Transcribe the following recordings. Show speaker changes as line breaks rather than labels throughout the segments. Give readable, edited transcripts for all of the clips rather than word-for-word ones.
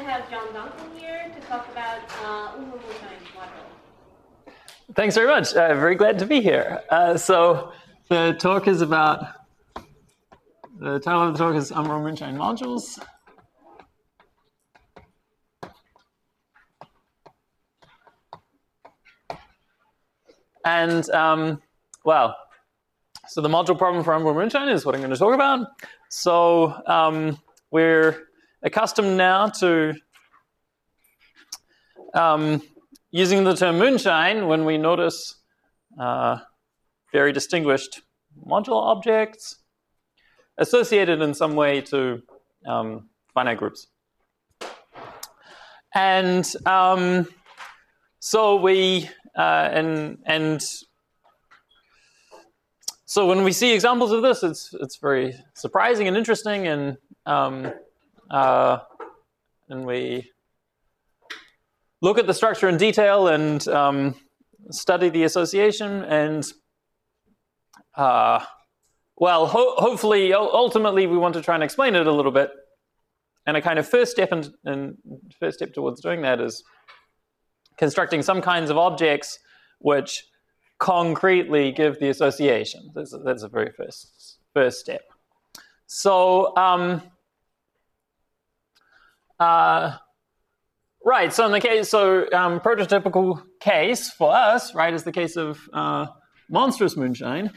have John Duncan here to talk about UMA Moonshine module.
Thanks very much. Very glad to be here. So the talk is about, the title of the talk is UMA Moonshine modules. And well, so the module problem for UMA Moonshine is what I'm going to talk about. So we're accustomed now to using the term moonshine when we notice very distinguished modular objects associated in some way to finite groups. And so we so when we see examples of this, it's very surprising and interesting, and we look at the structure in detail and study the association, and well, hopefully, ultimately, we want to try and explain it a little bit. And a kind of first step towards doing that is constructing some kinds of objects which concretely give the association. That's a very first step. So right. So in the case, prototypical case for us, right, is the case of monstrous moonshine.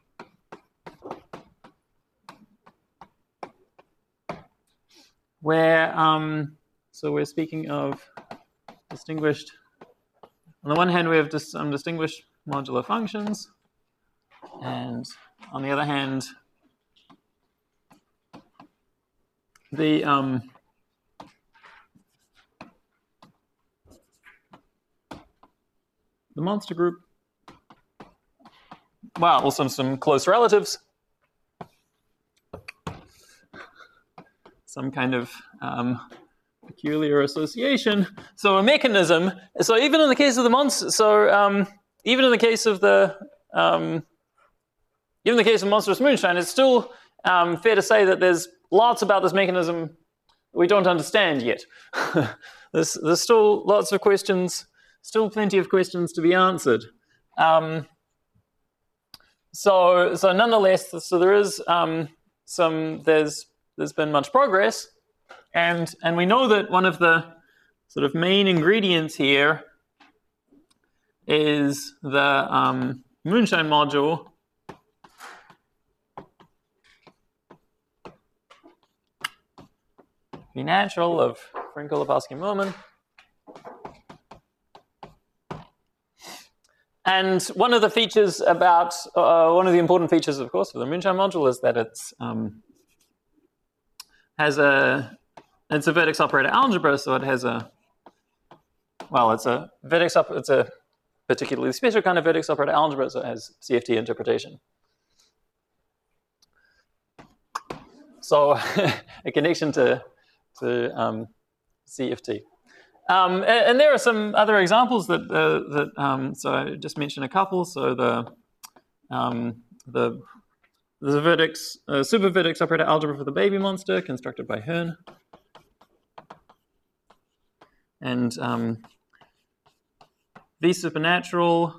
Where so we're speaking of distinguished. On the one hand, we have some distinguished modular functions, and on the other hand, the monster group, well, also some close relatives, some kind of peculiar association. So a mechanism. So even in the case of the monster, even in the case of monstrous moonshine, it's still fair to say that there's lots about this mechanism we don't understand yet. There's still lots of questions, still plenty of questions to be answered. So nonetheless, so there is there's been much progress, and we know that one of the sort of main ingredients here is the moonshine module the natural of Frenkel-Lebowski-Merman. And one of the features about one of the important features, of course, of the moonshine module is that it's a vertex operator algebra, so it has it's a particularly special kind of vertex operator algebra, so it has CFT interpretation. So a connection to CFT. And there are some other examples so I just mentioned a couple. So the vertex, super vertex operator algebra for the baby monster constructed by Hearn. And V supernatural,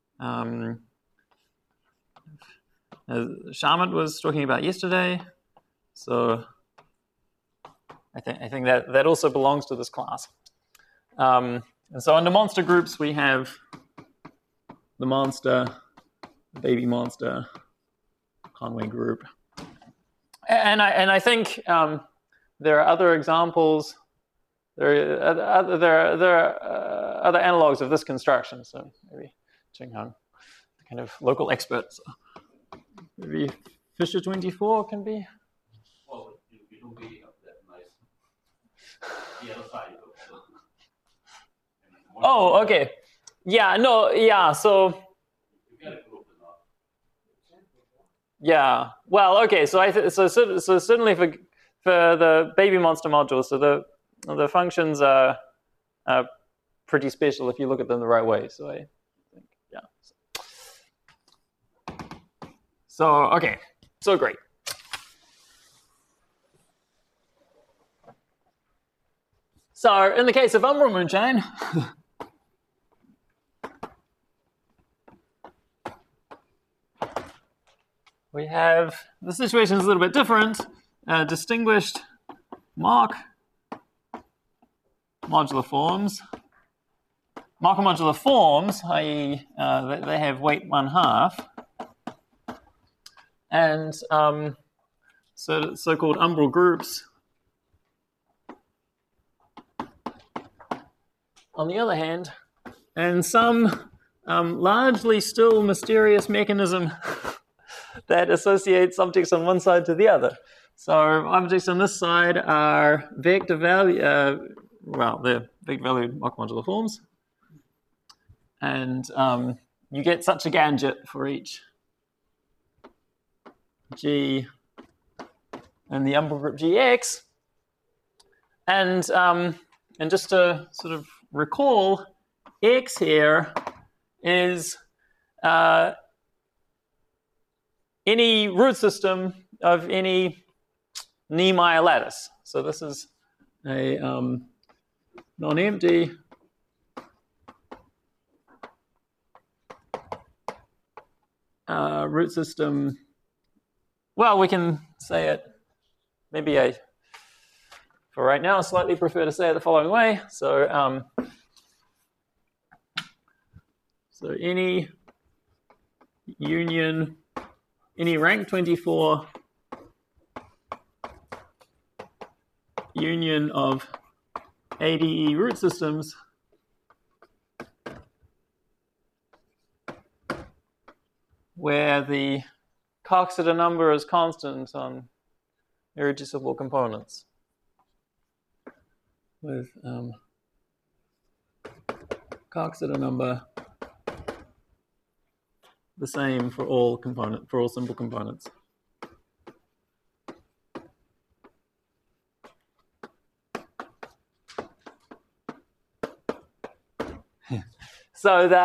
Sharmat was talking about yesterday. So I think that also belongs to this class. And so under monster groups, we have the monster, the baby monster, Conway group. And I think there are other examples. There are other analogs of this construction. So maybe Cheng Hung, kind of local expert. So maybe Fisher 24 can be.
Well, you don't be up that nice. The other side.
Oh, okay. Yeah, no, yeah, so. Yeah, well, okay, so certainly for the baby monster module, so the functions are pretty special if you look at them the right way. So I think, yeah. So okay, so great. So in the case of umbral moon chain, we have, the situation is a little bit different. Distinguished Mark modular forms. Mark modular forms, i.e. They have weight 1/2. And so-called umbral groups, on the other hand, and some largely still mysterious mechanism that associates objects on one side to the other. So objects on this side are vector value, they're vector valued Mark modular forms. And you get such a ganjet for each G and the umbral group GX. And just to sort of recall, X here is any root system of any Niemeyer lattice. So this is a non-empty root system. Well, we can say it, maybe for right now, I slightly prefer to say it the following way. So, so any union, any rank 24 union of ADE root systems where the Coxeter number is constant on irreducible components with Coxeter number the same for all simple components. So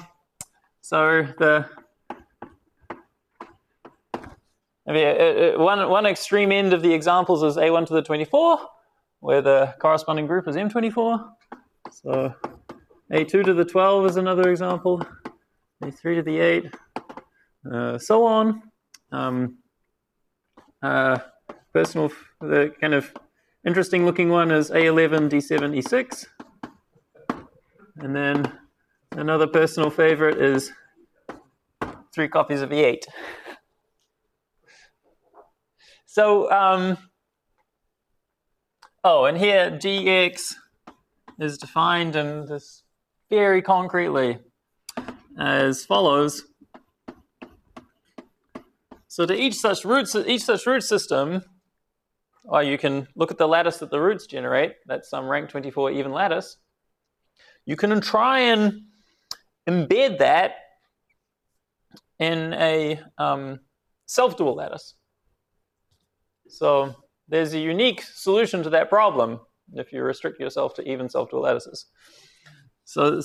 one extreme end of the examples is A1 to the 24, where the corresponding group is M24. So A2 to the 12 is another example. A3 to the 8, so on. The kind of interesting looking one is A11, D7, E6. And then another personal favorite is 3 copies of E8. So, and here GX is defined in this very concretely as follows. So to each such root system, or you can look at the lattice that the roots generate, that's some rank 24 even lattice. You can try and embed that in a self-dual lattice. So there's a unique solution to that problem if you restrict yourself to even self-dual lattices. So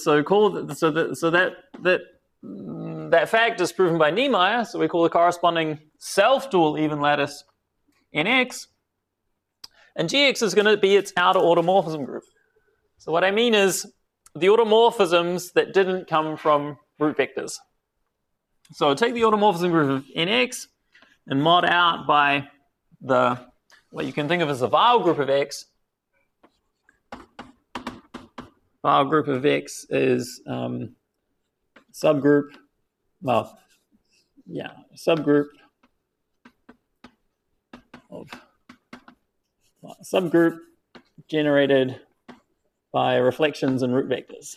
that fact is proven by Niemeyer. So we call the corresponding self-dual even lattice NX, and GX is going to be its outer automorphism group. So what I mean is the automorphisms that didn't come from root vectors. So take the automorphism group of NX and mod out by what you can think of as the Weil group of X. Weil group of X is subgroup generated by reflections in root vectors.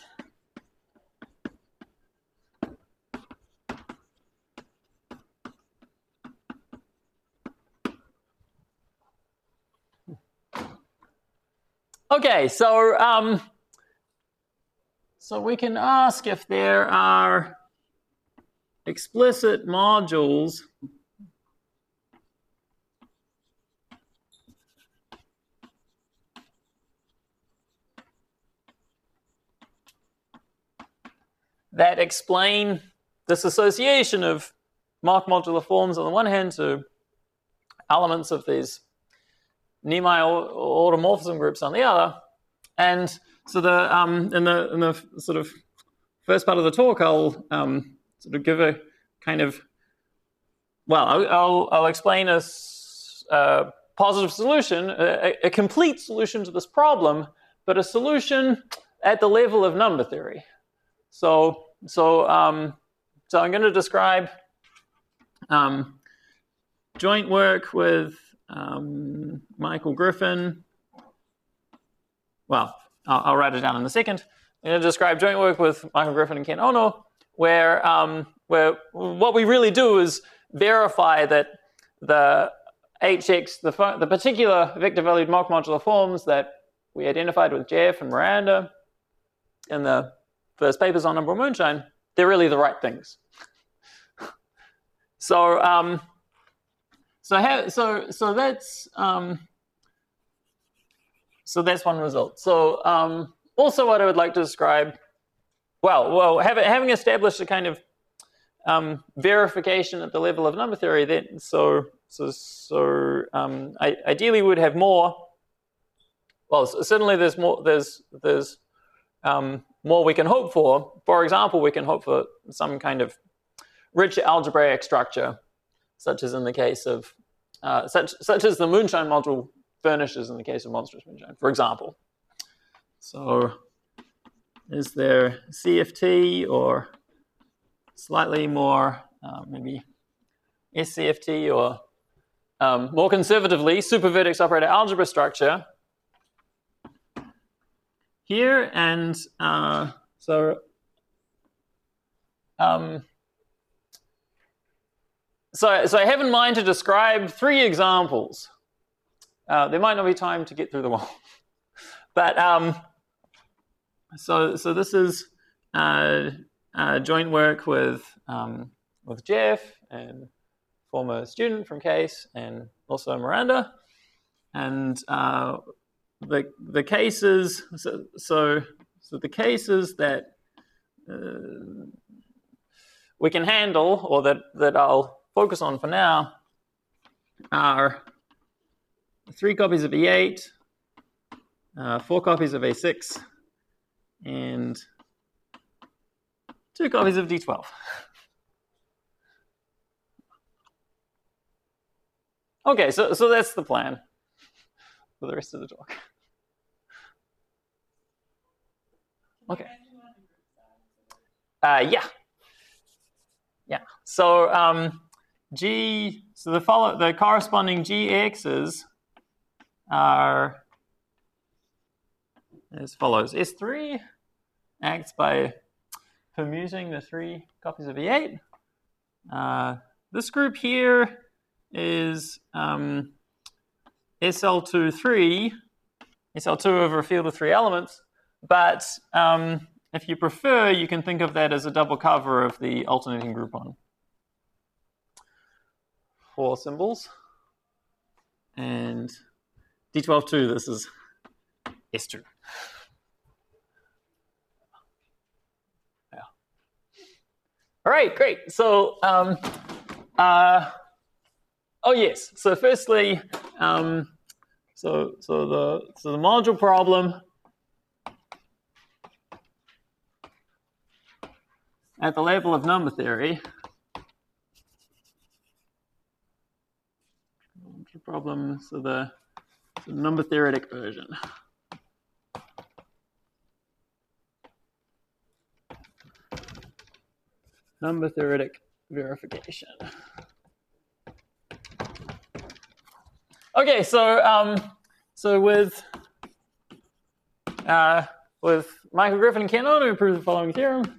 Okay, so we can ask if there are explicit modules that explain this association of Mark modular forms on the one hand to elements of these Niemeyer automorphism groups on the other. And so in the sort of first part of the talk, I'll sort of give a kind of, well, I'll explain a positive solution, a complete solution to this problem, but a solution at the level of number theory. So I'm going to describe joint work with Michael Griffin. Well, I'll write it down in a second. I'm going to describe joint work with Michael Griffin and Ken Ono, where what we really do is verify that the HX, the particular vector-valued Mach modular forms that we identified with Jeff and Miranda in the first papers on number moonshine, they're really the right things. So that's one result. So also what I would like to describe, well, having established a kind of verification at the level of number theory, then I ideally would have more. Well, certainly there's more. There's more we can hope for. For example, we can hope for some kind of rich algebraic structure, such as in the case of such as the moonshine module furnishes in the case of monstrous moonshine, for example. So, is there CFT or slightly more maybe SCFT or more conservatively supervertex operator algebra structure here? And so I have in mind to describe 3 examples. There might not be time to get through them all, but so this is joint work with Jeff and former student from CASE and also Miranda, and the cases. So the cases that we can handle, or that I'll focus on for now, are 3 copies of E8, 4 copies of A6, and 2 copies of D12. Okay, so that's the plan for the rest of the talk. Okay. Yeah. So the corresponding GXs are as follows. S3 acts by permuting the 3 copies of E8. This group here is SL2 over a field of 3 elements, but if you prefer, you can think of that as a double cover of the alternating groupon. 4 symbols. And D12-2, this is S2. Yeah. All right, great. So, oh yes. So firstly, so the module problem at the level of number theory. Problem, so the number theoretic version. Number theoretic verification. Okay, so with Michael Griffin and Ken Ono, we prove the following theorem.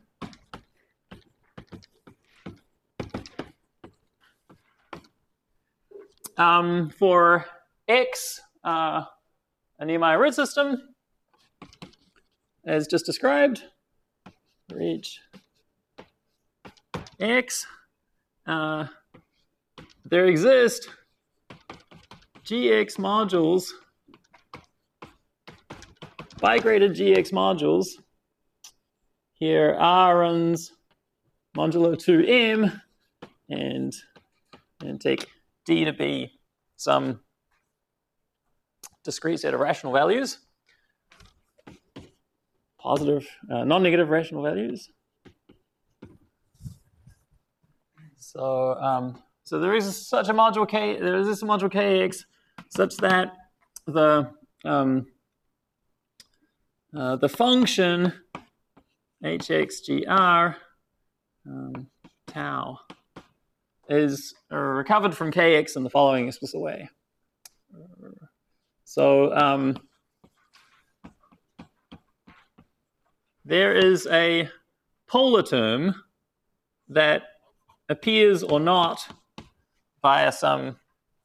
For X, a Niemeyer root system, as just described, for each X, there exist GX modules, bigraded GX modules. Here, R runs modulo 2M, and take D to be some discrete set of rational values. positive, non-negative rational values. So, so there is such a module K. There is this module Kx such that the function hxgr tau is recovered from Kx in the following explicit way. So there is a polar term that appears or not via some,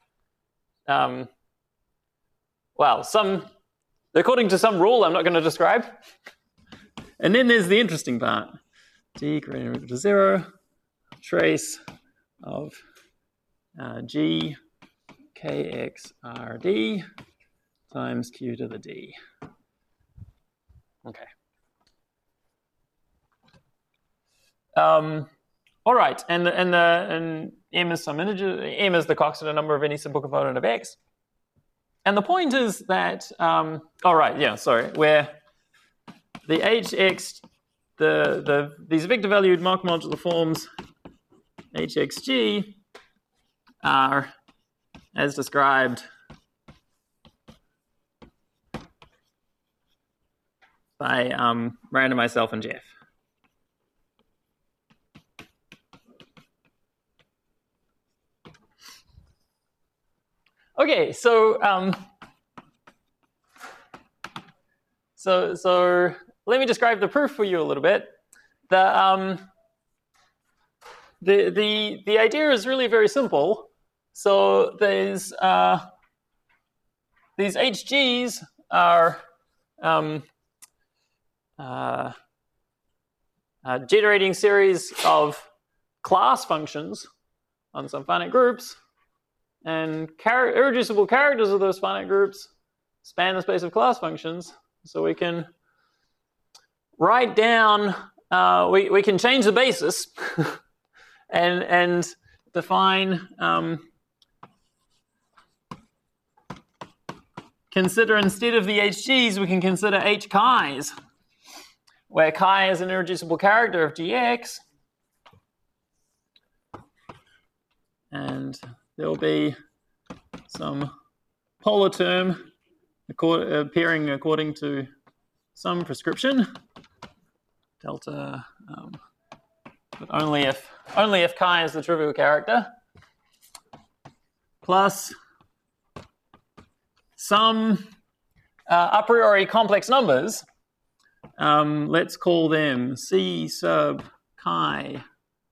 according to some rule I'm not going to describe. And then there's the interesting part. D greater than or equal to 0, trace of G KXRD times Q to the D. Okay. All right, and M is some integer. M is the Coxeter number of any simple component of X. And the point is that, where the Hx, these vector valued Mach modular forms Hxg are as described by Rand, myself, and Jeff. Okay, so let me describe the proof for you a little bit. The idea is really very simple. So there's these HGs are generating series of class functions on some finite groups. And irreducible characters of those finite groups span the space of class functions. So we can write down, we can change the basis and define, consider instead of the HGs, we can consider H chi's, where chi is an irreducible character of GX. And there will be some polar term appearing according to some prescription, delta, but only if chi is the trivial character, plus some a priori complex numbers. Let's call them C sub chi.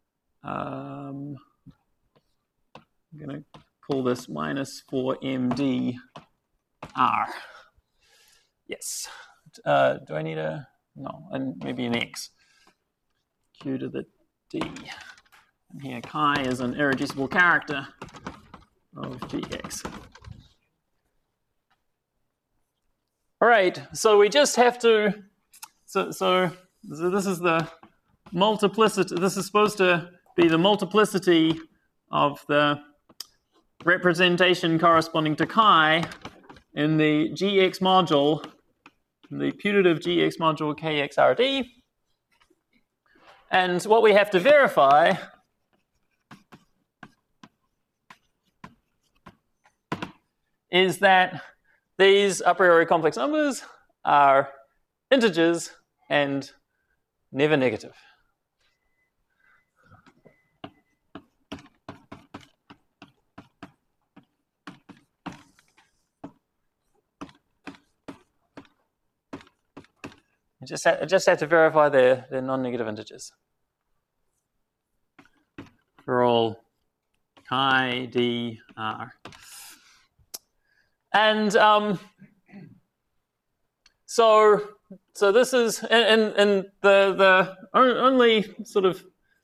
I'm going to call this minus 4md r. Yes. Do I need a? No, and maybe an x. Q to the d. And here chi is an irreducible character of gx. All right, so we just have to, so this is the multiplicity, this is supposed to be the multiplicity of the representation corresponding to chi in the GX module, the putative GX module KXRD. And what we have to verify is that these a priori complex numbers are integers and never negative. I just have to verify they're non-negative integers for all chi d r. And so this is, and the only sort of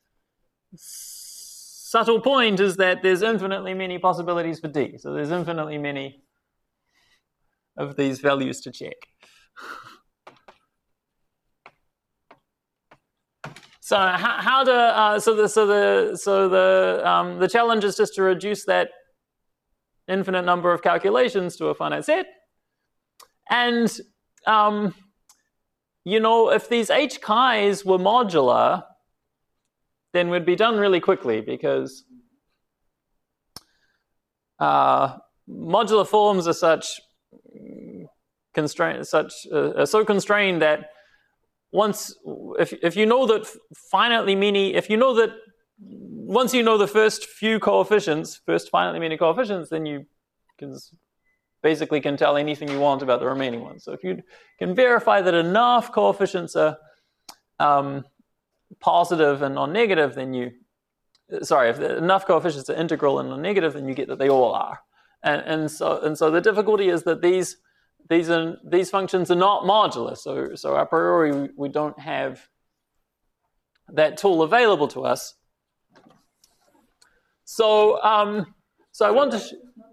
subtle point is that there's infinitely many possibilities for d. So there's infinitely many of these values to check. So how to the challenge is just to reduce that infinite number of calculations to a finite set, and you know, if these h chi's were modular, then we'd be done really quickly because modular forms are so constrained that if you know that finitely many, once you know the first few coefficients, first finitely many coefficients, then you basically can tell anything you want about the remaining ones. So if you can verify that enough coefficients are positive and non-negative, then if enough coefficients are integral and non-negative, then you get that they all are. And so the difficulty is that these functions are not modular. So a priori we don't have that tool available to us. So I want to.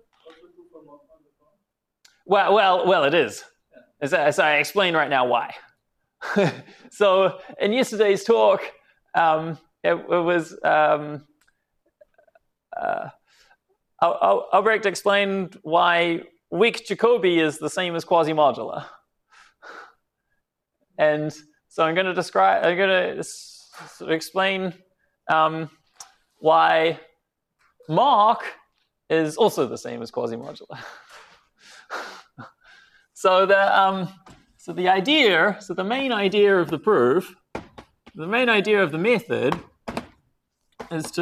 Well, it is. As I explain right now why. So in yesterday's talk, Albrecht explained why weak Jacobi is the same as quasi-modular. And so I'm going to explain why Mach is also the same as quasi-modular. So the main idea of the proof, the main idea of the method, is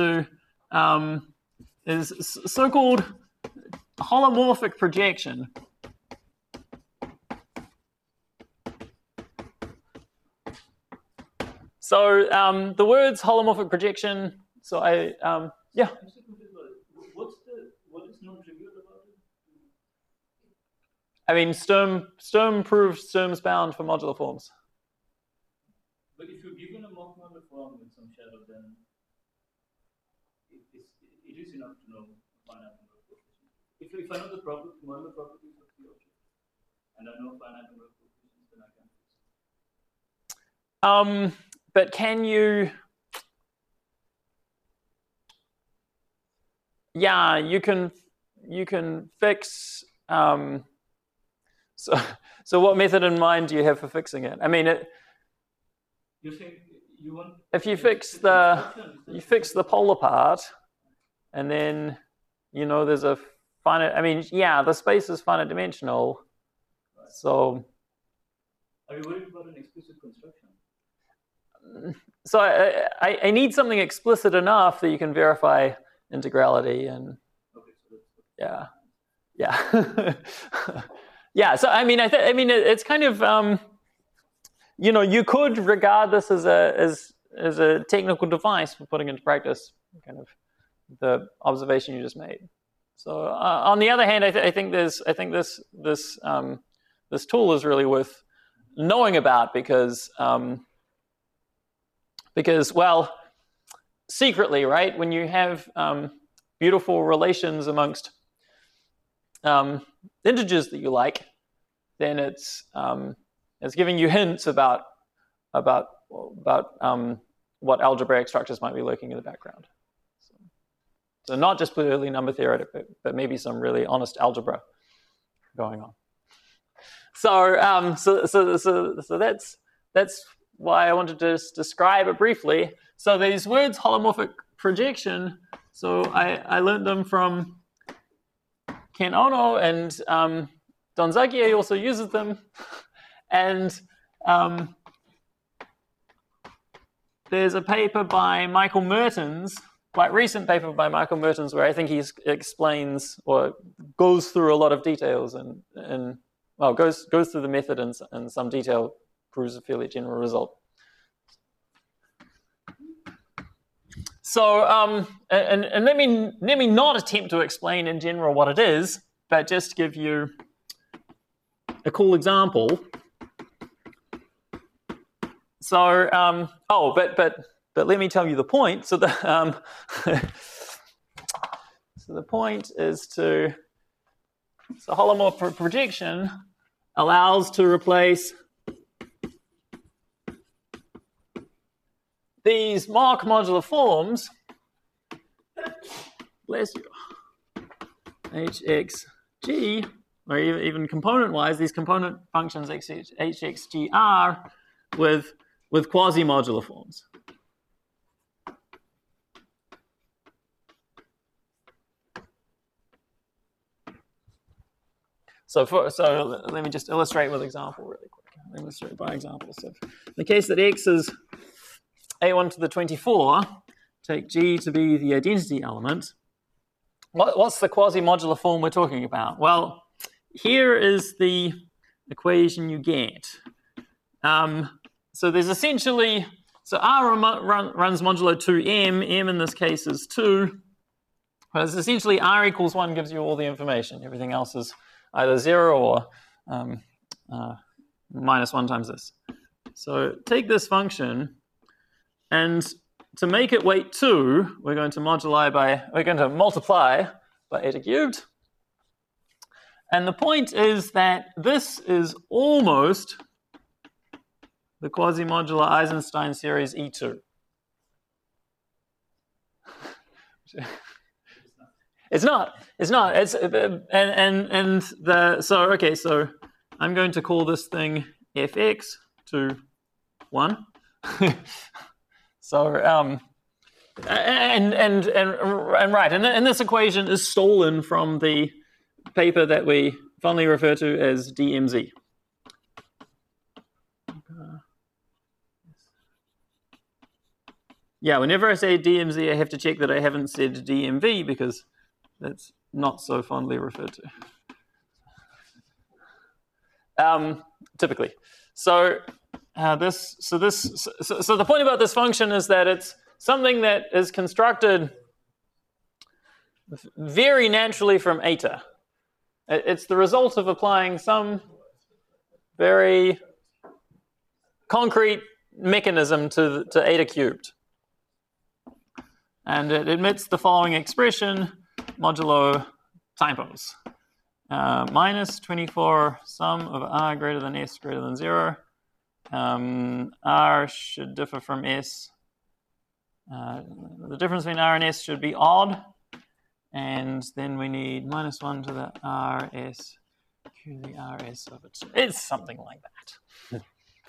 so-called holomorphic projection. So the words holomorphic projection. So yeah.
What is non-trivial about it?
I mean, Sturm proved Sturm's bound for modular forms.
But if you're given a Mach-modular form with some shadow, then it is enough to know finite number of coefficients. If I know the modular properties of the object, and I know finite number of coefficients, then I can fix it.
But can you? Yeah, you can fix. So what method in mind do you have for fixing it? I mean,
You're saying you want.
If you fix the polar part, and then there's a finite. I mean, yeah, the space is finite dimensional. Right. So.
Are you worried about an explicit construction?
So I need something explicit enough that you can verify integrality and.
Okay, so
yeah. Yeah. So I mean, it's kind of you could regard this as a technical device for putting into practice kind of the observation you just made. So on the other hand, I think this tool is really worth knowing about because well, secretly, right, when you have beautiful relations amongst integers that you like, then it's giving you hints about what algebraic structures might be lurking in the background. So not just purely number theoretic, but maybe some really honest algebra going on. So that's why I wanted to just describe it briefly. So these words holomorphic projection. So I learned them from Ken Ono, and Don Zagier also uses them. And there's a paper by Michael Mertens, quite recent paper by Michael Mertens, where I think he explains or goes through a lot of details and goes through the method in some detail, proves a fairly general result. So, and let me not attempt to explain in general what it is, but just give you a cool example. So, but let me tell you the point. So the so the point is so holomorphic projection allows to replace these Mach modular forms, bless you, hxg, or even component-wise, these component functions hxgr with quasi-modular forms. So let me just illustrate with example really quick. Illustrate by example. So in the case that x is a1 to the 24, take g to be the identity element. What's the quasi-modular form we're talking about? Well, here is the equation you get. So there's essentially, so R runs modulo 2m, m in this case is 2. But it's essentially R equals 1 gives you all the information. Everything else is either 0 or minus 1 times this. So take this function, and to make it weight 2, we're going to multiply by eta cubed. And the point is that this is almost the quasi-modular Eisenstein series E2. It's not. It's so I'm going to call this thing fx to 1. So and this equation is stolen from the paper that we fondly refer to as DMZ. Yeah, whenever I say DMZ, I have to check that I haven't said DMV because that's not so fondly referred to. Typically. So the point about this function is that it's something that is constructed very naturally from eta. It's the result of applying some very concrete mechanism to eta cubed. And it admits the following expression modulo typos. Minus 24 sum of r greater than s greater than 0. R should differ from s. The difference between r and s should be odd. And then we need minus 1 to the rs q to the rs of it. It's something like that.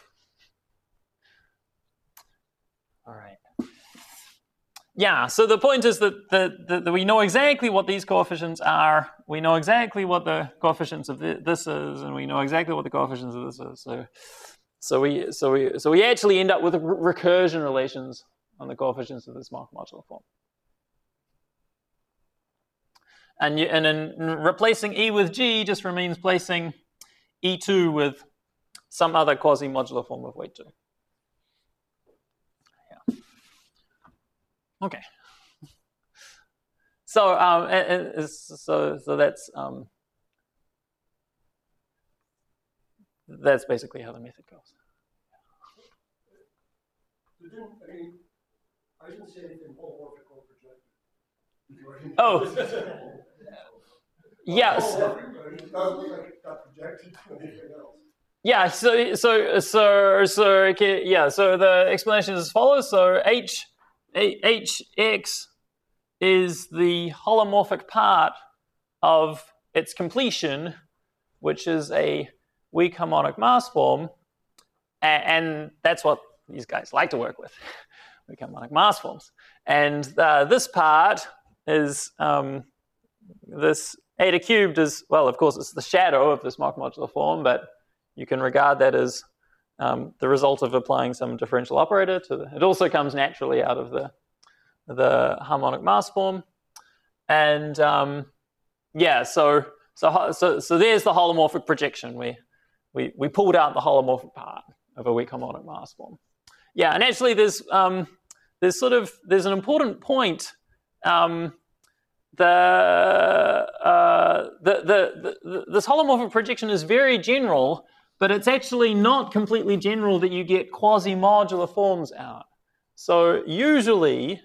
All right. Yeah, so the point is that we know exactly what these coefficients are. We know exactly what the coefficients of this is, and we know exactly what the coefficients of this is. So we actually end up with recursion relations on the coefficients of this Markov modular form. And in replacing E with G just means placing E2 with some other quasi-modular form of weight 2. Yeah. Okay. So that's basically how the method goes.
I didn't say anything holomorphic or projected.
Oh. Yes.
It doesn't look like it got projected to anything else.
Yeah. Okay, yeah. So the explanation is as follows. So Hx is the holomorphic part of its completion, which is a weak harmonic mass form, and that's what these guys like to work with, weak harmonic mass forms. And this part is this eta cubed is, well, of course, it's the shadow of this Markov modular form, but you can regard that as the result of applying some differential operator to it also comes naturally out of the harmonic mass form. And yeah, so there's the holomorphic projection. We pulled out the holomorphic part of a weak harmonic mass form. Yeah, and actually there's an important point. This holomorphic projection is very general, but it's actually not completely general that you get quasi-modular forms out. So usually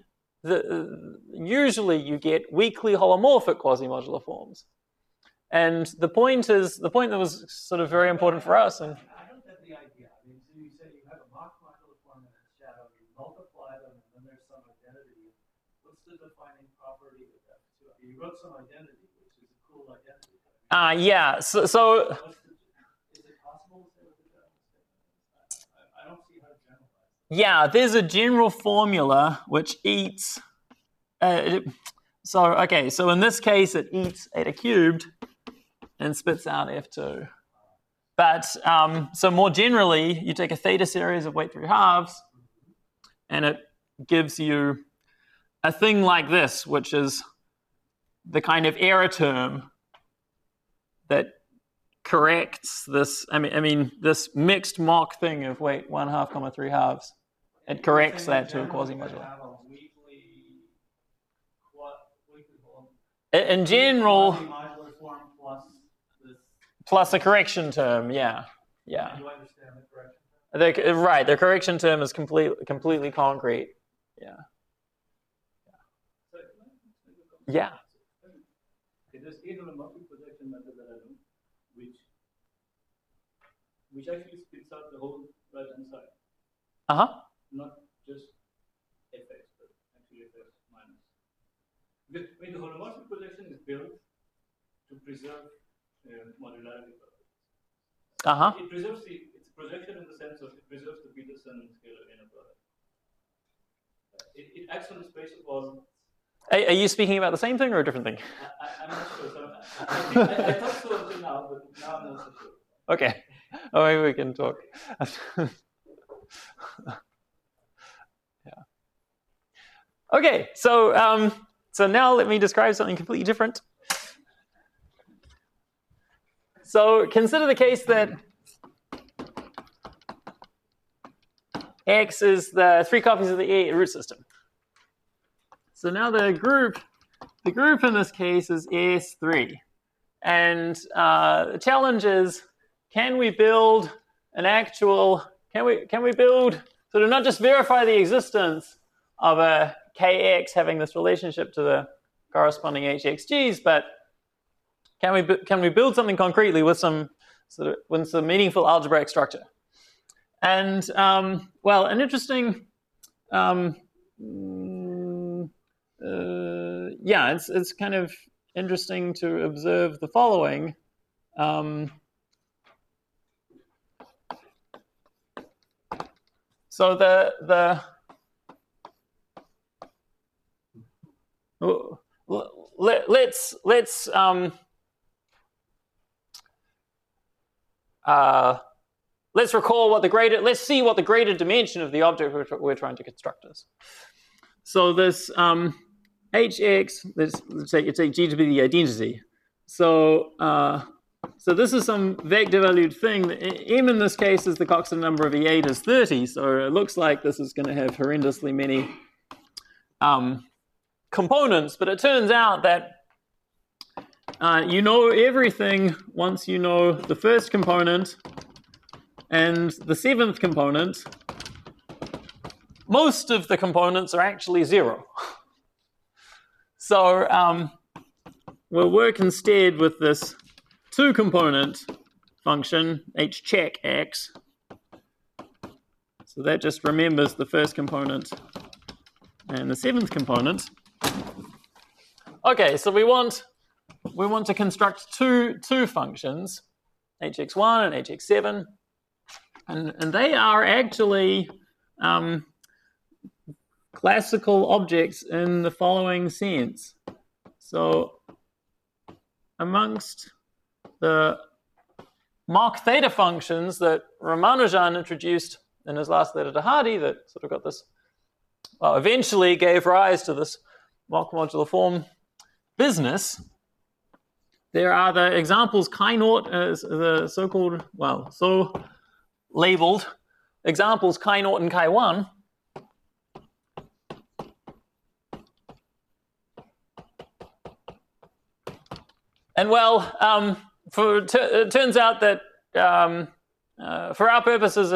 you get weakly holomorphic quasi-modular forms. And the point that was sort of very important for us. And
I don't get the idea. I mean, so you say you have a Markov modular form and its shadow, you multiply them, and then there's some identity. What's the defining property of that? So you wrote some identity, which is a cool identity.
Yeah. So
is it possible to say what the I don't see
Yeah, there's a general formula which eats. So in this case, it eats eta cubed and spits out F2. But so more generally, you take a theta series of weight 3/2, and it gives you a thing like this, which is the kind of error term that corrects this. I mean, this mixed mock thing of weight 1/2, 3/2. It corrects that to a quasi-modular. In general, plus a correction term, yeah.
Do I understand the correction term?
Right, the correction term is completely concrete. Yeah. Yeah.
There's asymmetric projection method that I do, which actually spits out the whole right hand side. Not just fx, but actually fx minus. Because when the holomorphic projection is built to preserve modularity properties. It preserves it's projection in the sense of it preserves the Peterson scalar inner product. It acts on the space of all.
Are you speaking about the same thing or a different thing?
I'm not sure. So I thought so until now, but now I'm not so sure.
Okay. Oh, maybe we can talk. Yeah. Okay. So now let me describe something completely different. So consider the case that X is the 3 copies of the E8 root system. So now the group in this case is S3. And the challenge is, can we build can we build, sort of not just verify the existence of a Kx having this relationship to the corresponding HXGs, but can we build something concretely with some meaningful algebraic structure? And well, an interesting it's kind of interesting to observe the following. So let's recall let's see what the greater dimension of the object we're trying to construct is. So this Hx, let's take G to be the identity. So this is some vector valued thing. M in this case is the Coxeter number of E8 is 30. So it looks like this is going to have horrendously many components. But it turns out that you know everything once you know the first component and the 7th component. Most of the components are actually 0. So we'll work instead with this 2-component function, hcheck x. So that just remembers the first component and the 7th component. Okay, so we want to construct two functions, hx1 and hx7, and they are actually classical objects in the following sense. So amongst the Mach theta functions that Ramanujan introduced in his last letter to Hardy that sort of got this, well, eventually gave rise to this Mach modular form business, there are the examples chi-naught as the so-called, well, so labeled examples chi-naught and chi-1. And well, it turns out that for our purposes,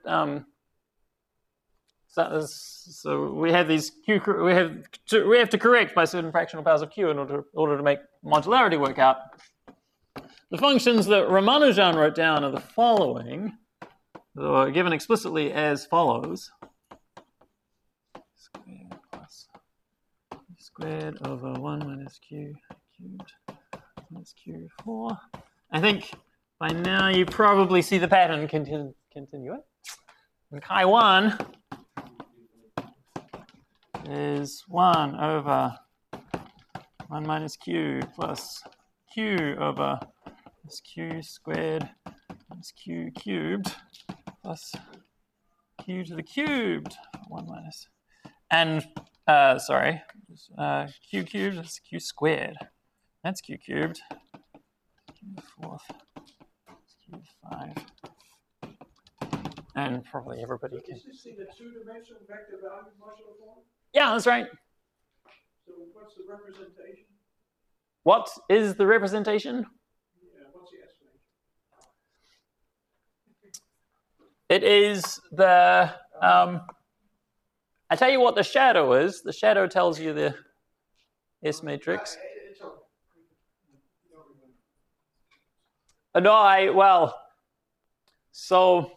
so we have these Q, we have to correct by certain fractional powers of Q in order to make modularity work out. The functions that Ramanujan wrote down are the following, or given explicitly as follows: squared plus squared over 1 minus Q cubed. That's Q4. I think by now you probably see the pattern continue it. And chi1 is 1 over 1 minus q plus q over this q squared minus q cubed plus q to the cubed, 1 minus, and, sorry, q cubed is q squared. That's q cubed. Q to the fourth, q to the 5. And probably everybody can.
Is this in a two-dimensional vector value modular form?
Yeah, that's right.
So what's the representation?
What is the representation?
Yeah, what's the explanation?
It is the, I tell you what the shadow is. The shadow tells you the S matrix.
It's okay.
No, well, so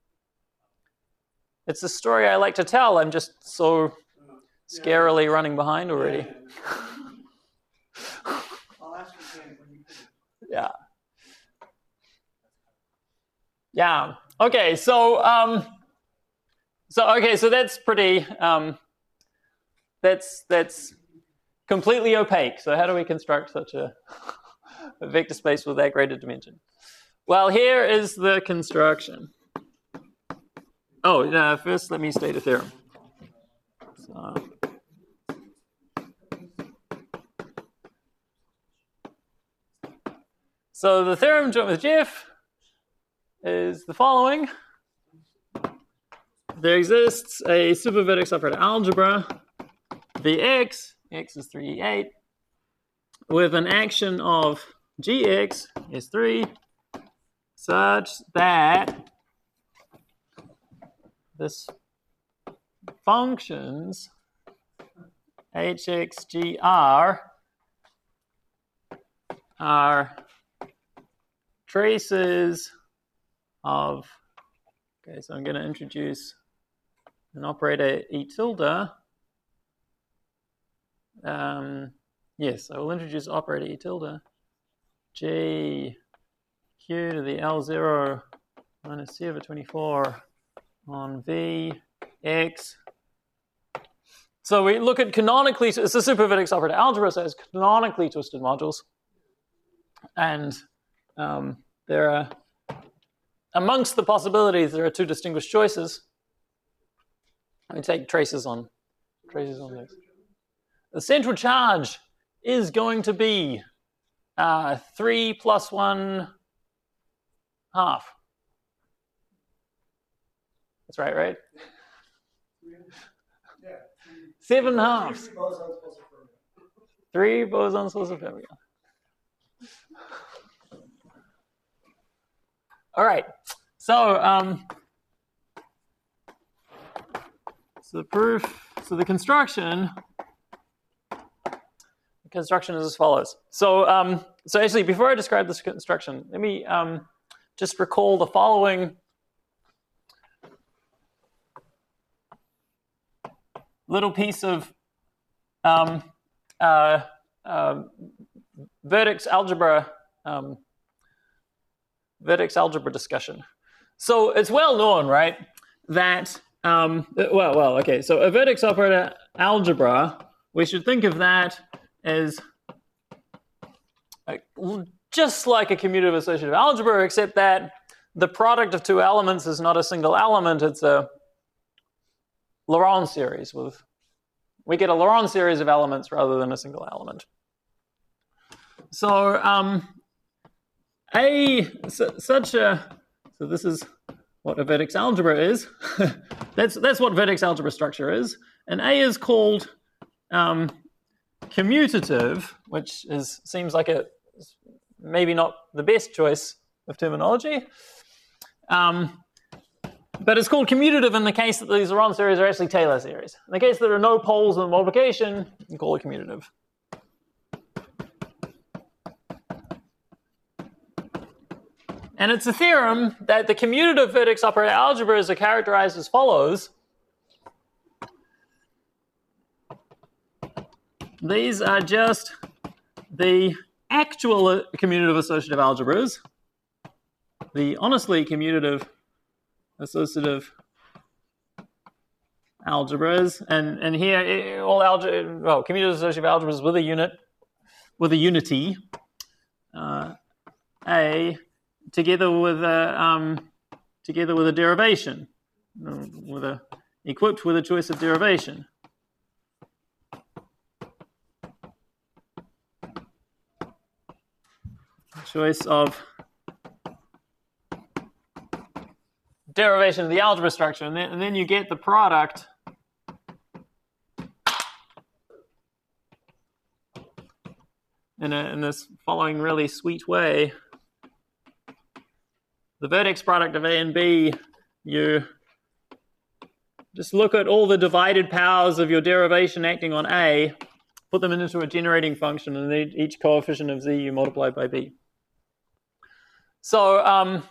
it's a story I like to tell. I'm just so scarily running behind already.
I'll ask you again when you finish.
Yeah. Yeah. Okay. So so that's pretty. That's completely opaque. So how do we construct such a vector space with that greater dimension? Well, here is the construction. Oh, first let me state a theorem. So the theorem joined with Jeff is the following. There exists a supervertex operator algebra, Vx, x is 3e8, with an action of gx is 3, such that this functions hxgr are traces of, okay, so I'm going to introduce an operator e tilde. Yes, I will introduce operator e tilde. G q to the L0 minus c over 24 on V x. So we look at canonically, it's a supervertex operator algebra, so it's canonically twisted modules. And there are, amongst the possibilities, there are two distinguished choices. Let me take traces on this. The central charge is going to be 3 plus 1 half. That's right, right?
Yeah.
7 halves.
3 bosons plus a fermion.
3 bosons plus a fermion. All right. So, so the proof, so the construction is as follows. So, so actually, before I describe this construction, let me just recall the following little piece of vertex algebra discussion. So it's well known, right, that okay. So a vertex operator algebra, we should think of that as just like a commutative associative algebra, except that the product of two elements is not a single element; it's a Laurent series. We get a Laurent series of elements rather than a single element. So so this is what a vertex algebra is. that's what vertex algebra structure is. And A is called commutative, which seems like maybe not the best choice of terminology. But it's called commutative in the case that these Laurent series are actually Taylor series. In the case that there are no poles in the multiplication, you can call it commutative. And it's a theorem that the commutative vertex operator algebras are characterized as follows. These are just the actual commutative associative algebras, the honestly commutative associative algebras, and here all commutative associative algebras with a unity, A, together with a derivation, equipped with a choice of derivation. Choice of derivation of the algebra structure, and then you get the product in this following really sweet way. The vertex product of A and B, you just look at all the divided powers of your derivation acting on A, put them into a generating function, and each coefficient of Z you multiply by B. So, and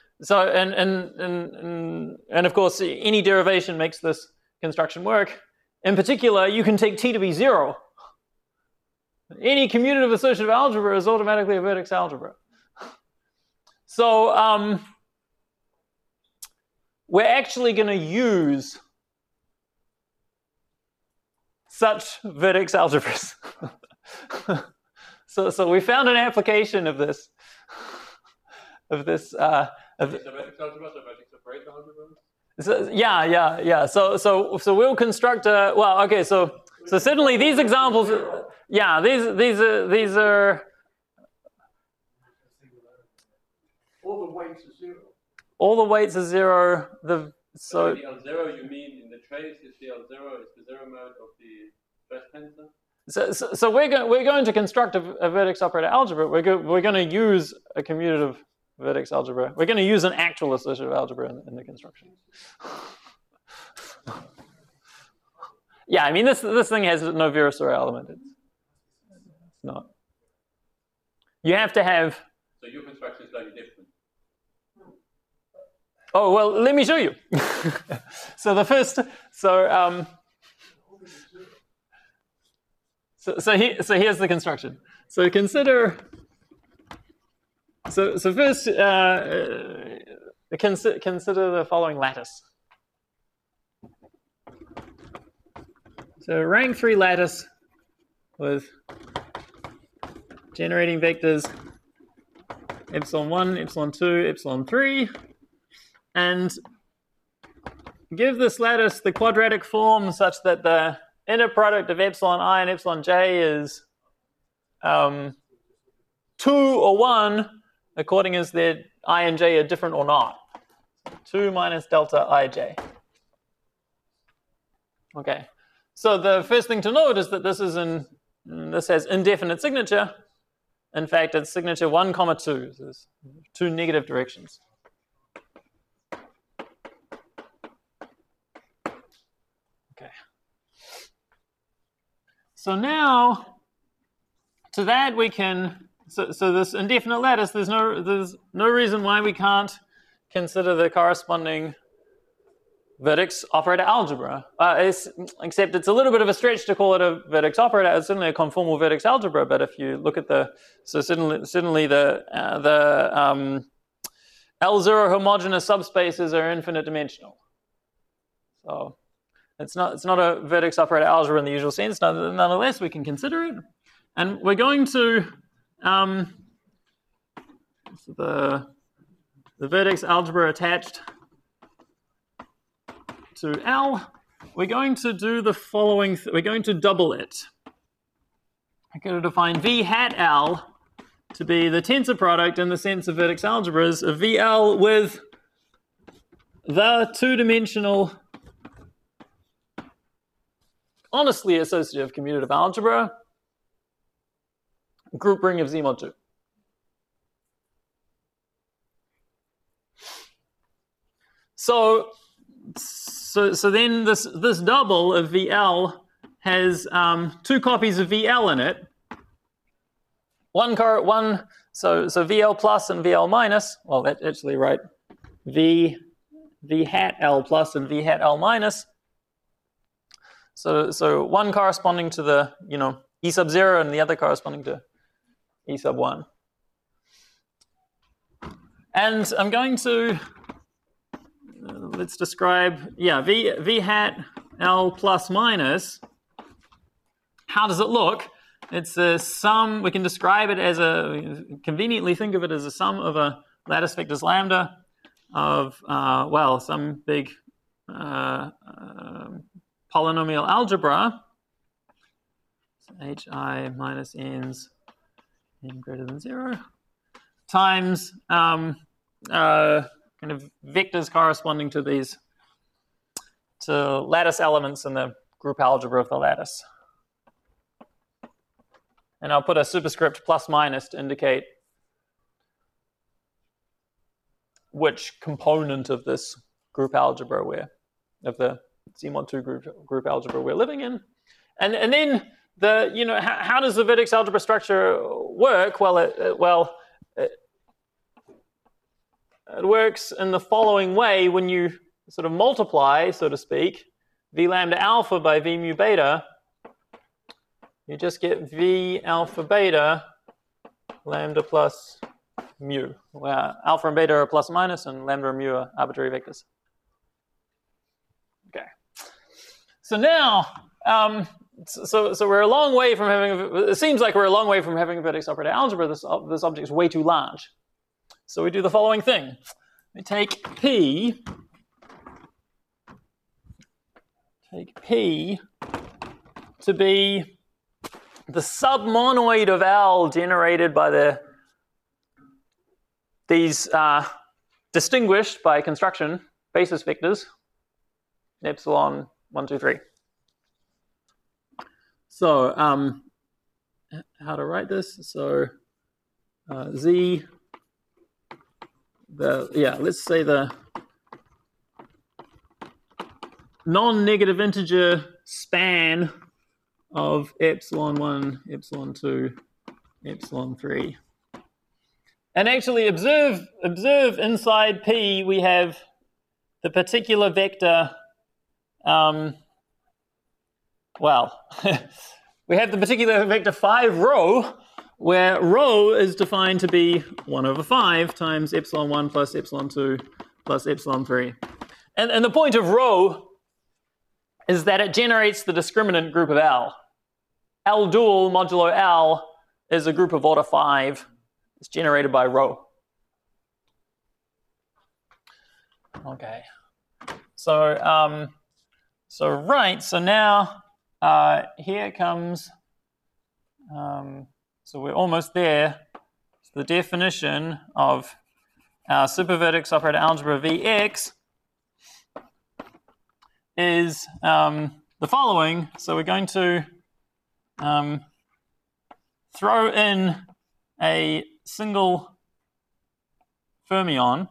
of course, any derivation makes this construction work. In particular, you can take T to be 0. Any commutative associative algebra is automatically a vertex algebra. So, we're actually going to use such vertex algebras. So we found an application of this. So, vertex operator algebra? Yeah. So we'll construct a, well, okay, so certainly these examples, yeah, these are
All the weights are 0.
all the weights are 0.
So the L0 you mean in the trace is the L0 is the 0 mode of the first tensor?
So we're going to construct a vertex operator algebra. We're going to use a commutative vertex algebra. We're going to use an actual associative algebra in the construction. Yeah, I mean this thing has no Virasoro element. It's not. You have to have.
So your construction is slightly different.
Oh well, let me show you. So the first, so here's the construction. So consider. So first, consider the following lattice. So rank 3 lattice with generating vectors epsilon 1, epsilon 2, epsilon 3, and give this lattice the quadratic form such that the inner product of epsilon I and epsilon j is 2 or 1, according as their I and j are different or not. 2 minus delta ij. Okay. So the first thing to note is that this has indefinite signature. In fact, it's signature 1, 2. So there's 2 negative directions. Okay. So now, to that we can. So this indefinite lattice, there's no reason why we can't consider the corresponding vertex operator algebra. Except it's a little bit of a stretch to call it a vertex operator. It's certainly a conformal vertex algebra, but if you look at certainly the L0 homogeneous subspaces are infinite dimensional. So it's not a vertex operator algebra in the usual sense. Nonetheless, we can consider it, and we're going to the vertex algebra attached to L, we're going to do the following. We're going to double it. I'm going to define V hat L to be the tensor product in the sense of vertex algebras of VL with the 2-dimensional honestly associative commutative algebra group ring of Z mod 2. So then this double of VL has 2 copies of VL in it. So VL plus and VL minus. Well, that's actually right. V hat L plus and V hat L minus. So one corresponding to the E sub 0 and the other corresponding to E sub 1. And I'm going to let's describe V hat L plus minus, how does it look? It's a sum. We can describe it as conveniently think of it as a sum of a lattice vectors lambda of, well, some big polynomial algebra, so hi minus n's n greater than 0, times kind of vectors corresponding to these, to lattice elements in the group algebra of the lattice. And I'll put a superscript plus minus to indicate which component of this group algebra of the CMOD2 group algebra we're living in. And then how does the vertex algebra structure work? Well, it works in the following way. When you sort of multiply, so to speak, v lambda alpha by v mu beta, you just get v alpha beta lambda plus mu, where alpha and beta are plus or minus, and lambda and mu are arbitrary vectors. Okay. So now, so we're a long way from having. It seems like we're a long way from having a vertex operator algebra. This object is way too large. So we do the following thing: we take P to be the submonoid of L generated by these distinguished by construction basis vectors, epsilon 1, 2, 3. So how to write this? So z, let's say the non-negative integer span of epsilon 1, epsilon 2, epsilon 3. And actually observe inside P we have the particular vector, we have the particular vector 5 rho, where rho is defined to be 1 over 5 times epsilon 1 plus epsilon 2 plus epsilon 3. And the point of rho is that it generates the discriminant group of L. L dual modulo L is a group of order 5. It's generated by rho. Okay. So now here comes, so we're almost there. So the definition of our supervertex operator algebra Vx is the following. So we're going to throw in a single fermion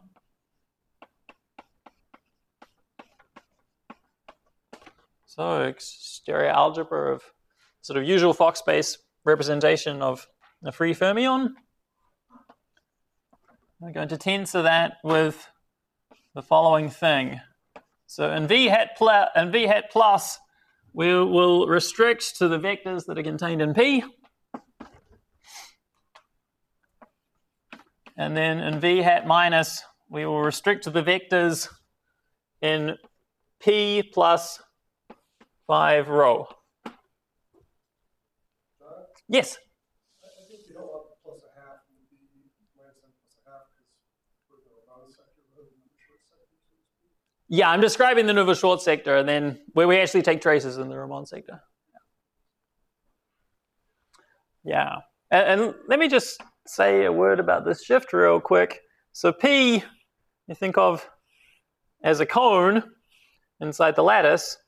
so stereo algebra of sort of usual Fock space representation of a free fermion. We're going to tensor that with the following thing. So in v hat plus, we will restrict to the vectors that are contained in P. And then in v hat minus, we will restrict to the vectors in P plus 5 rho. Yes?
I think you don't want the plus a half and be minus n plus a half because we're the round sector rather than the short sector, so to speak.
Yeah, I'm describing the Nouveau short sector, and then where we actually take traces in the Ramond sector. Yeah. And let me just say a word about this shift real quick. So P, you think of as a cone inside the lattice.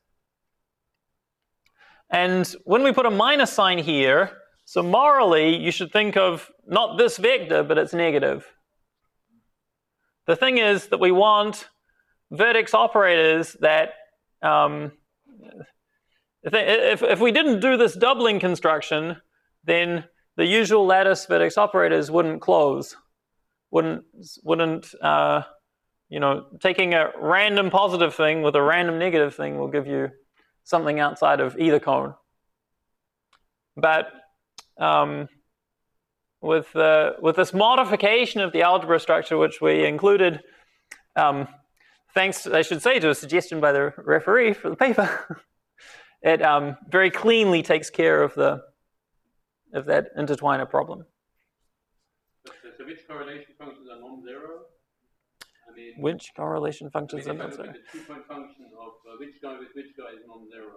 And when we put a minus sign here, so morally, you should think of not this vector, but it's negative. The thing is that we want vertex operators that, if we didn't do this doubling construction, then the usual lattice vertex operators wouldn't close. Wouldn't taking a random positive thing with a random negative thing will give you something outside of either cone. But with this modification of the algebra structure, which we included, thanks, I should say, to a suggestion by the referee for the paper, it very cleanly takes care of that intertwiner problem.
So which correlation functions are non-zero? I mean,
Which correlation functions
if
are
I look
non-zero?
at the two-point function of which guy with which guy is non-zero.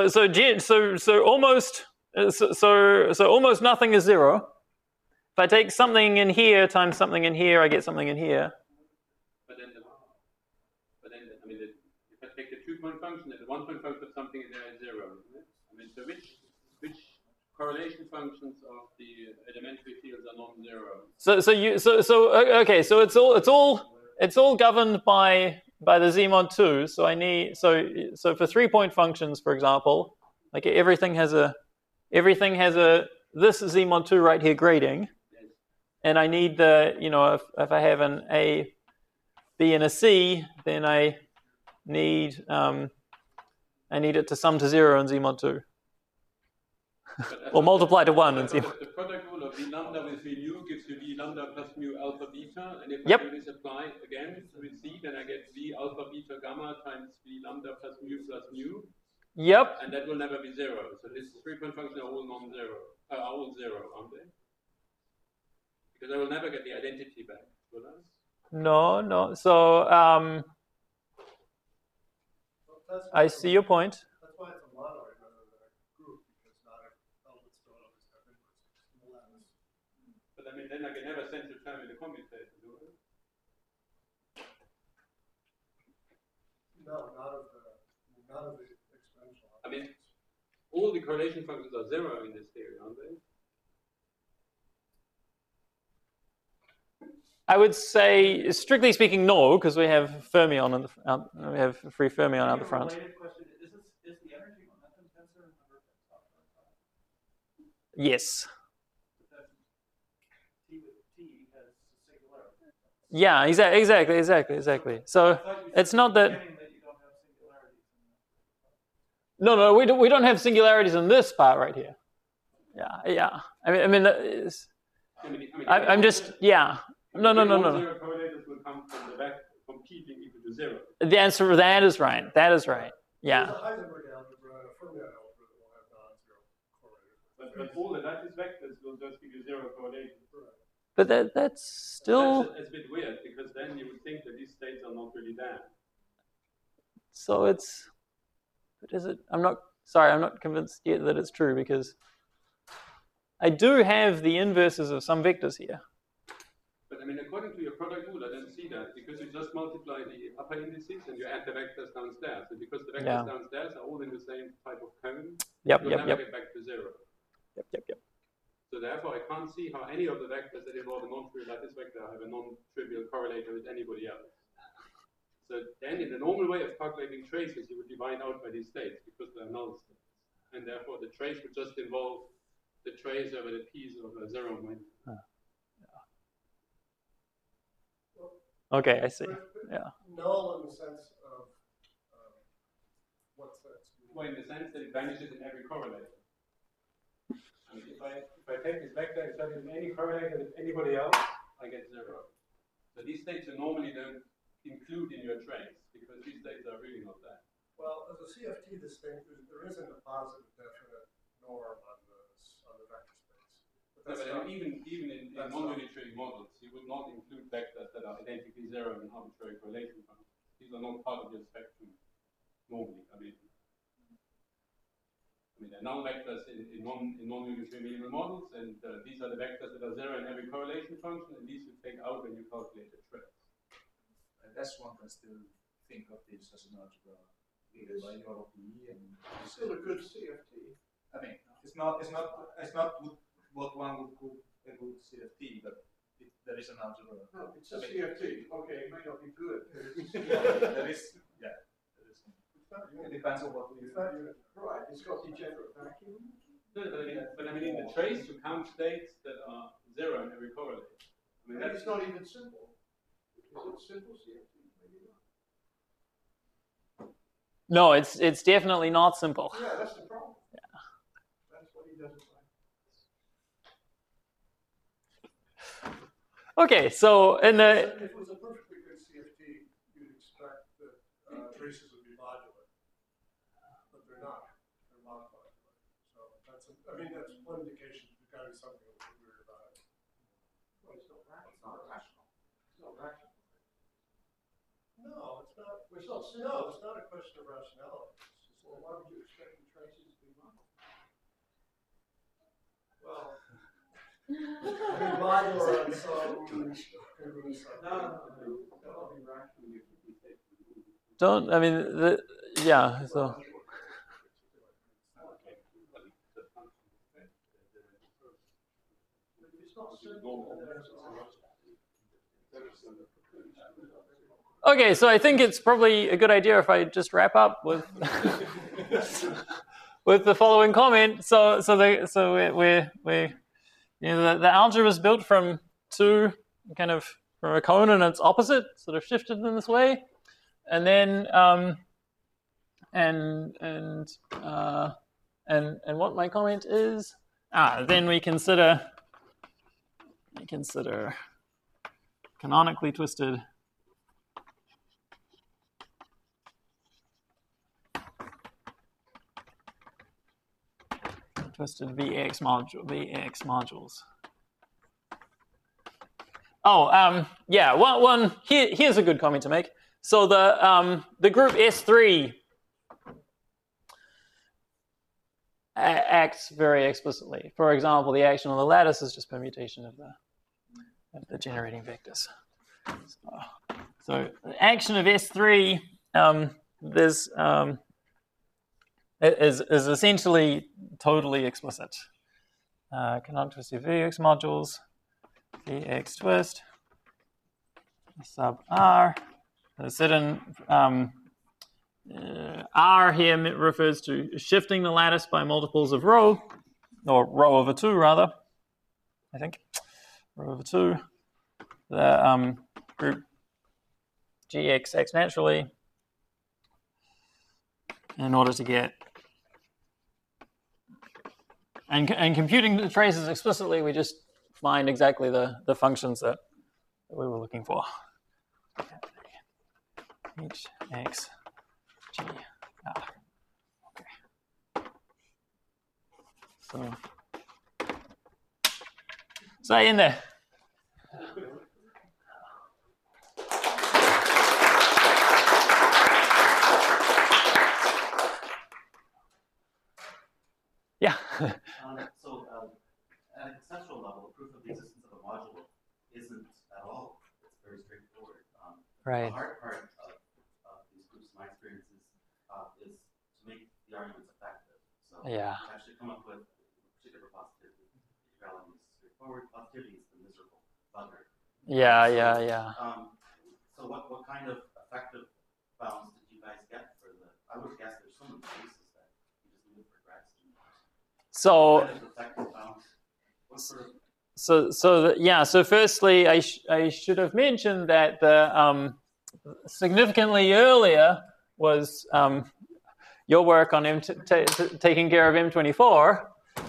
So almost nothing is zero. If I take something in here times something in here, I get something in here.
But then, I mean, if I take the two-point function and the one-point function of something in there is zero, isn't it? I mean, so which correlation functions of the elementary fields are non-zero?
Okay, so it's all governed by the Z mod 2. So I need so for 3-point functions, for example, like everything has a this Z mod 2 right here grading, and I need the if I have an A, B, and a C, then I need it to sum to 0 in Z mod 2. Or multiply to 1 and see.
The product rule of V lambda with V mu gives you V lambda plus mu alpha beta, and if
Yep.
I do this apply again with Z, then I get V alpha beta gamma times V lambda plus mu,
Yep.
and that will never be zero. So this 3-point function are all non-zero, are all zero, aren't they? Because I will never get the identity back, will I?
No. So I see your point.
That's why it's a monoid rather than a group, because not a element still always have inverses.
But I mean, then I can never central term in the commutator, do I?
No, not of the exponential.
I mean, all the correlation functions are zero in this theory, aren't they?
I would say, strictly speaking, no, because we have fermion we have free fermion out the front.
Related question: is the energy momentum tensor number
Yes.
T with T has singularity?
Yeah, exactly. So it's not that.
You don't have singularities in
No, we don't have singularities in this part right here. Yeah. I'm just No.
Zero correlators will come from the vector from P being equal to zero.
The answer for that is right. Yeah.
There's a Heisenberg algebra and a fermion algebra that will have non-zero correlators.
But all the lattice vectors will just give you zero correlation.
But that's still.
That's a bit weird, because then you would think that these states are not really there.
So it's. But is it? I'm not convinced yet that it's true, because I do have the inverses of some vectors here.
But I mean, according to your product rule, I don't see that, because you just multiply the upper indices and you add the vectors downstairs. And because the vectors downstairs are all in the same type of cone, you'll never get back to zero.
Yep.
So therefore, I can't see how any of the vectors that involve a non-trivial lattice vector have a non-trivial correlator with anybody else. So then, in the normal way of calculating traces, you would divide out by these states, because they're null states. And therefore, the trace would just involve the trace over the piece of a zero moment.
Okay, I see. Yeah.
Null in the sense of what sense?
Well, in the sense that it vanishes in every correlator. I mean, if I take this vector and set it in any correlator with anybody else, I get zero. So these states you normally don't include in your trace, because these states are really not there.
Well, as a CFT distinct, there isn't a positive definite norm on the vector space. But that's not,
even in non-unitary models, you would not include vectors that are identically zero in arbitrary correlation functions. These are not part of your spectrum normally. I mean, there are null vectors in non-unitary minimal models, and these are the vectors that are zero in every correlation function, and these you take out when you calculate the trace.
That's one can still think of this as an algebra given by your OPE, and
it's still a good CFT.
I mean, it's not what one would call a good CFT, but there is an algebra.
No, it's a CFT. Okay, it might not be good.
There is. It depends on what we use.
Right, it's got degenerate vacuum.
No, but I mean, in the trace, you count states that are zero in every correlator. I mean,
It's not even simple. Is it simple CFT? Maybe not.
No, it's definitely not simple.
Yeah, that's the problem. Yeah. That's what he doesn't like.
Okay, so in the
If it was a perfectly good CFT, you'd expect that traces would be modular, but they're not. They're Mach modular. So that's, I mean, that's one indication there's got to be something a little weird about it.
Well, it's not rational. It's not rational.
No, it's not. It's not a question of rationality. It's just, well, why would you expect the traces to be modular? Well, I mean, modular on some congruence.
That'll be rational.
Don't, I mean, yeah, so. Okay, so I think it's probably a good idea if I just wrap up with with the following comment. So we're you know, the algebra is built from two kind of from a cone and its opposite, sort of shifted in this way, and then and what my comment is, then we consider canonically twisted VX modules. Oh, yeah. One here's a good comment to make. So the group S3 acts very explicitly. For example, the action on the lattice is just permutation of the generating vectors. So the action of S3 is essentially totally explicit. Canonic twisted VX modules, VX twist sub R. Certain R here refers to shifting the lattice by multiples of rho, or rho over 2 rather, I think. Rho over 2. The group GX acts naturally in order to get, and computing the traces explicitly, we just find exactly the functions that we were looking for. H, X, G, R. Okay. So in there. Yeah.
At a conceptual level, the proof of the existence of a module isn't at all. It's very straightforward.
Right.
The hard part of these groups, in my experience, is to make the arguments effective. So
yeah.
to actually come up with particular positivity. Integrality is straightforward. Positivity is the miserable bugger.
Yeah.
So what kind of effective bounds did you guys get for the? I would guess there's so many cases that you just leave it for grad students.
So.
What kind of effective bounds? What sort of?
So firstly, I should have mentioned that the significantly earlier was your work on taking care of M24.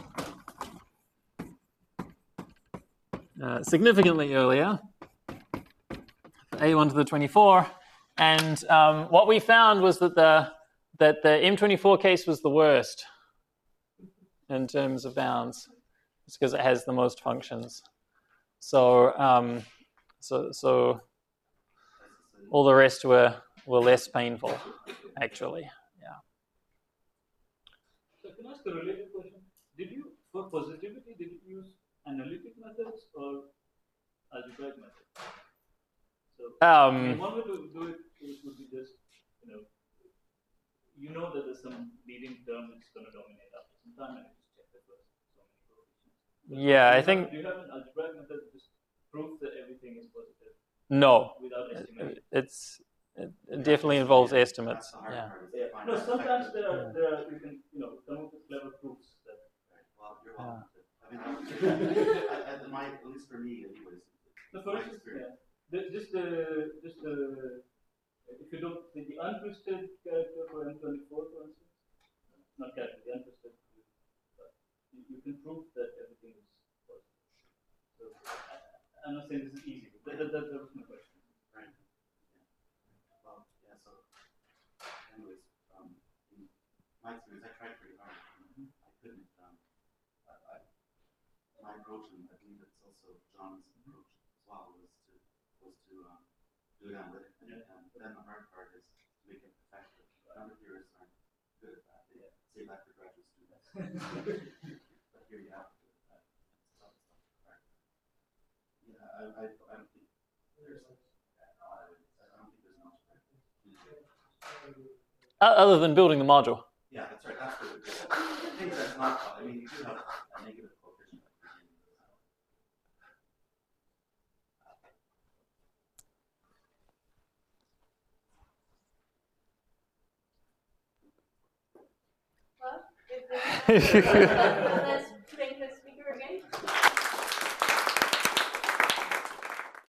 Significantly earlier, A1 to the 24, and what we found was that the M24 case was the worst in terms of bounds. It's because it has the most functions. So all the rest were less painful, actually. Yeah.
So can I ask a related question? For positivity, did you use analytic methods or algebraic methods? So one way to do it would be just, you know that there's some leading term that's going to dominate after some time, and you just check the first so many coefficients.
Yeah, I think.
Do you have an algebraic method to just prove that everything is positive?
No.
Without estimation?
It definitely involves estimates. Yeah.
No, sometimes there are you can come up with clever proofs that.
Well, you're welcome. I mean, at least for me, anyways.
The first is just if you don't the untwisted character for M24, for instance, not character, the untwisted, but you can prove that everything is positive. So I'm not saying this is easy, but that was my question.
Right. Yeah. Well, yeah. So my experience, I tried pretty hard. I couldn't. My approach, and I believe it's also John's approach as well, was to do it analytically. And then the hard part is to make it effective. Number theorists aren't good at that. They say that for graduate students. But here you have to do that. It's tough stuff to crack. Yeah, I don't think there's much.
Other than building the module.
Yeah, that's right. That's really good. Things that's not. I mean, you do have a negative coefficient at the beginning.
Well, if there's